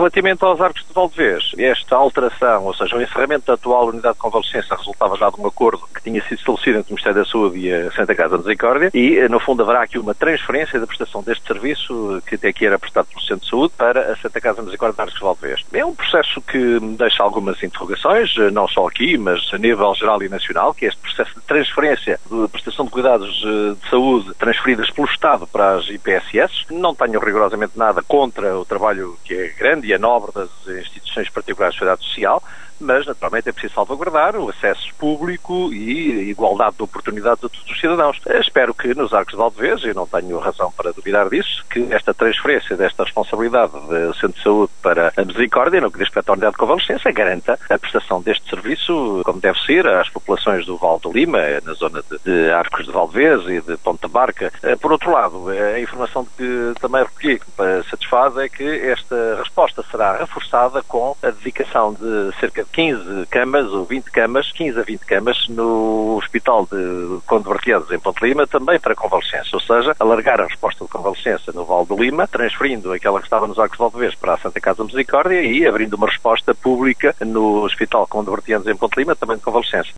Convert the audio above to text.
Relativamente aos Arcos de Valdevez, esta alteração, ou seja, o encerramento da atual unidade de convalescença resultava já de um acordo que tinha sido estabelecido entre o Ministério da Saúde e a Santa Casa de Misericórdia e, no fundo, haverá aqui uma transferência da prestação deste serviço, que até aqui era prestado pelo Centro de Saúde, para a Santa Casa de Misericórdia de Arcos de Valdevez. É um processo que me deixa algumas interrogações, não só aqui, mas a nível geral e nacional, que é este processo de transferência de prestação de cuidados de saúde transferidas pelo Estado para as IPSS. Não tenho rigorosamente nada contra o trabalho que é grande e é nobre das instituições particulares de sociedade social, mas, naturalmente, é preciso salvaguardar o acesso público e a igualdade de oportunidades a todos os cidadãos. Espero que nos Arcos de Valdevez, e não tenho razão para duvidar disso, que esta transferência desta responsabilidade do Centro de Saúde para a Misericórdia, no que diz respeito à unidade de convalescença, garanta a prestação deste serviço, como deve ser, às populações do Vale do Lima, na zona de Arcos de Valdevez e de Ponta Barca. Por outro lado, a informação que também recolhi, que me satisfaz, é que esta resposta será reforçada com a dedicação de cerca de 15 camas ou 20 camas, 15 a 20 camas no Hospital de Conde de Barqueses, em Ponte Lima, também para convalescença, ou seja, alargar a resposta de convalescença no Vale do Lima, transferindo aquela que estava nos Arcos de Valdevez para a Santa Casa de Misericórdia e abrindo uma resposta pública no Hospital Conde de Barqueses, em Ponte Lima, também de convalescença.